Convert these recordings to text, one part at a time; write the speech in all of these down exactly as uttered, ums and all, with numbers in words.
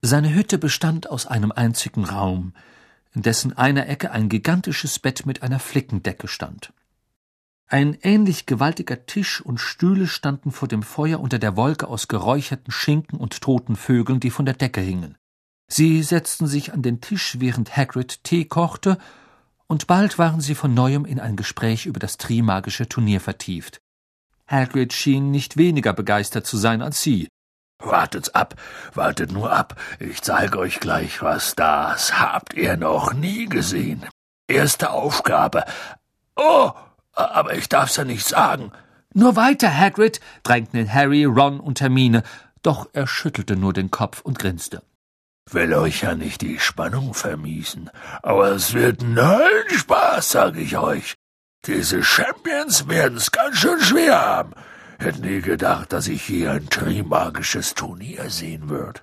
Seine Hütte bestand aus einem einzigen Raum, in dessen einer Ecke ein gigantisches Bett mit einer Flickendecke stand. Ein ähnlich gewaltiger Tisch und Stühle standen vor dem Feuer unter der Wolke aus geräucherten Schinken und toten Vögeln, die von der Decke hingen. Sie setzten sich an den Tisch, während Hagrid Tee kochte, und bald waren sie von neuem in ein Gespräch über das Trimagische Turnier vertieft. Hagrid schien nicht weniger begeistert zu sein als sie. »Wartet's ab, wartet nur ab, ich zeige euch gleich was, das habt ihr noch nie gesehen. Erste Aufgabe. Oh, aber ich darf's ja nicht sagen.« »Nur weiter, Hagrid«, drängten ihn Harry, Ron und Hermine, doch er schüttelte nur den Kopf und grinste. »Will euch ja nicht die Spannung vermiesen, aber es wird neuen Spaß, sag ich euch. Diese Champions werden's ganz schön schwer haben. Hätte nie gedacht, dass ich hier ein trimagisches Turnier sehen würde.«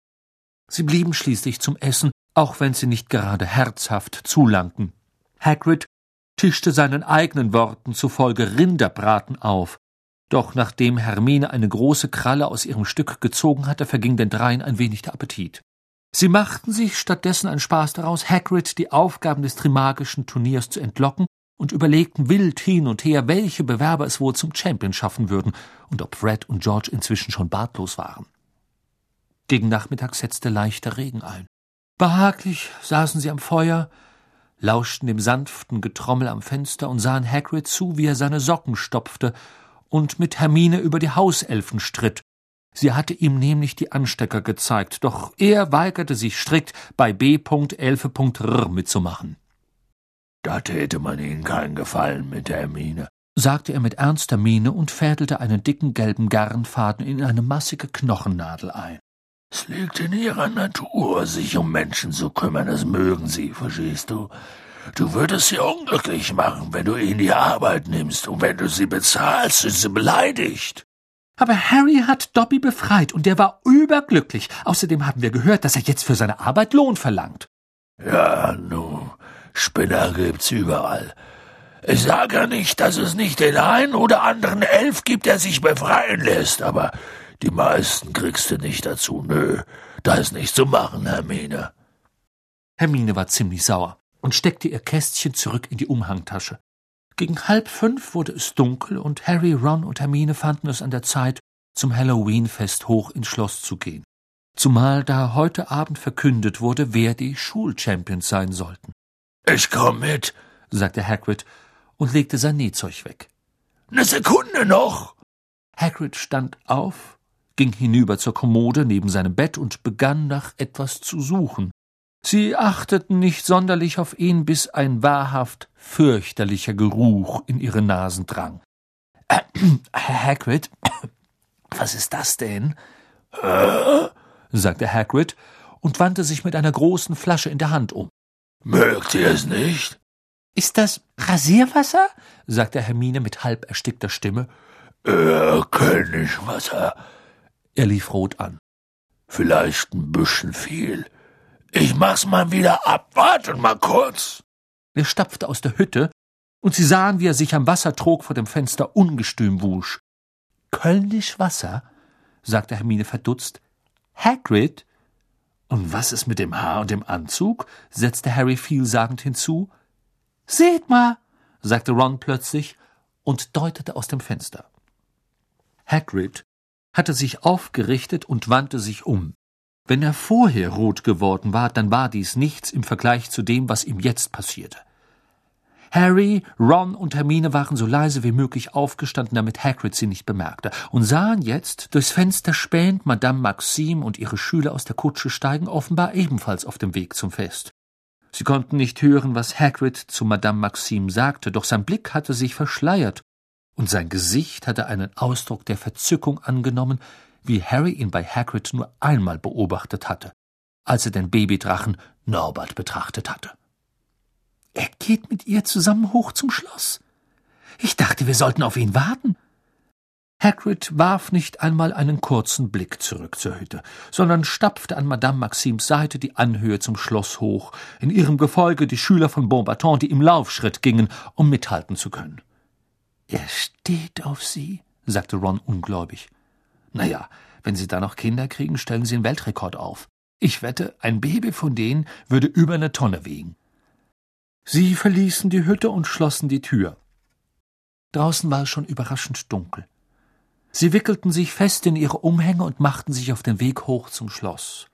Sie blieben schließlich zum Essen, auch wenn sie nicht gerade herzhaft zulangten. Hagrid tischte seinen eigenen Worten zufolge Rinderbraten auf, doch nachdem Hermine eine große Kralle aus ihrem Stück gezogen hatte, verging den dreien ein wenig der Appetit. Sie machten sich stattdessen einen Spaß daraus, Hagrid die Aufgaben des Trimagischen Turniers zu entlocken, und überlegten wild hin und her, welche Bewerber es wohl zum Champion schaffen würden und ob Fred und George inzwischen schon bartlos waren. Gegen Nachmittag setzte leichter Regen ein. Behaglich saßen sie am Feuer, lauschten dem sanften Getrommel am Fenster und sahen Hagrid zu, wie er seine Socken stopfte und mit Hermine über die Hauselfen stritt. Sie hatte ihm nämlich die Anstecker gezeigt, doch er weigerte sich strikt, bei B. Elfe R mitzumachen. »Da täte man Ihnen keinen Gefallen mit der Hermine«, sagte er mit ernster Miene und fädelte einen dicken gelben Garnfaden in eine massige Knochennadel ein. »Es liegt in ihrer Natur, sich um Menschen zu kümmern, das mögen sie, verstehst du? Du würdest sie unglücklich machen, wenn du ihnen die Arbeit nimmst, und wenn du sie bezahlst, sind sie beleidigt.« »Aber Harry hat Dobby befreit, und der war überglücklich. Außerdem haben wir gehört, dass er jetzt für seine Arbeit Lohn verlangt.« »Ja, nun, Spinner gibt's überall. Ich sage ja nicht, dass es nicht den einen oder anderen Elf gibt, der sich befreien lässt, aber die meisten kriegst du nicht dazu. Nö, da ist nichts zu machen, Hermine.« Hermine war ziemlich sauer und steckte ihr Kästchen zurück in die Umhangtasche. Gegen halb fünf wurde es dunkel, und Harry, Ron und Hermine fanden es an der Zeit, zum Halloween-Fest hoch ins Schloss zu gehen. Zumal da heute Abend verkündet wurde, wer die Schulchampions sein sollten. »Ich komm mit«, sagte Hagrid und legte sein Nähzeug weg. »Ne Sekunde noch!« Hagrid stand auf, ging hinüber zur Kommode neben seinem Bett und begann nach etwas zu suchen. Sie achteten nicht sonderlich auf ihn, bis ein wahrhaft fürchterlicher Geruch in ihre Nasen drang. Äh, »Hagrid, was ist das denn?« »Hä?« sagte Hagrid und wandte sich mit einer großen Flasche in der Hand um. »Mögt ihr es nicht?« »Ist das Rasierwasser?« sagte Hermine mit halb erstickter Stimme. »Äh, Königswasser.« Er lief rot an. »Vielleicht ein bisschen viel. Ich mach's mal wieder ab. Wartet mal kurz.« Er stapfte aus der Hütte, und sie sahen, wie er sich am Wassertrog vor dem Fenster ungestüm wusch. »Kölnisch Wasser?« sagte Hermine verdutzt. »Hagrid?« »Und was ist mit dem Haar und dem Anzug?« setzte Harry vielsagend hinzu. »Seht mal«, sagte Ron plötzlich und deutete aus dem Fenster. Hagrid hatte sich aufgerichtet und wandte sich um. Wenn er vorher rot geworden war, dann war dies nichts im Vergleich zu dem, was ihm jetzt passierte. Harry, Ron und Hermine waren so leise wie möglich aufgestanden, damit Hagrid sie nicht bemerkte, und sahen jetzt, durchs Fenster spähend, Madame Maxime und ihre Schüler aus der Kutsche steigen, offenbar ebenfalls auf dem Weg zum Fest. Sie konnten nicht hören, was Hagrid zu Madame Maxime sagte, doch sein Blick hatte sich verschleiert, und sein Gesicht hatte einen Ausdruck der Verzückung angenommen, wie Harry ihn bei Hagrid nur einmal beobachtet hatte, als er den Babydrachen Norbert betrachtet hatte. »Er geht mit ihr zusammen hoch zum Schloss. Ich dachte, wir sollten auf ihn warten.« Hagrid warf nicht einmal einen kurzen Blick zurück zur Hütte, sondern stapfte an Madame Maximes Seite die Anhöhe zum Schloss hoch, in ihrem Gefolge die Schüler von Beauxbaton, die im Laufschritt gingen, um mithalten zu können. »Er steht auf sie«, sagte Ron ungläubig. »Na ja, wenn Sie da noch Kinder kriegen, stellen Sie einen Weltrekord auf.« Ich wette, ein Baby von denen würde über eine Tonne wiegen. Sie verließen die Hütte und schlossen die Tür. Draußen war es schon überraschend dunkel. Sie wickelten sich fest in ihre Umhänge und machten sich auf den Weg hoch zum Schloss.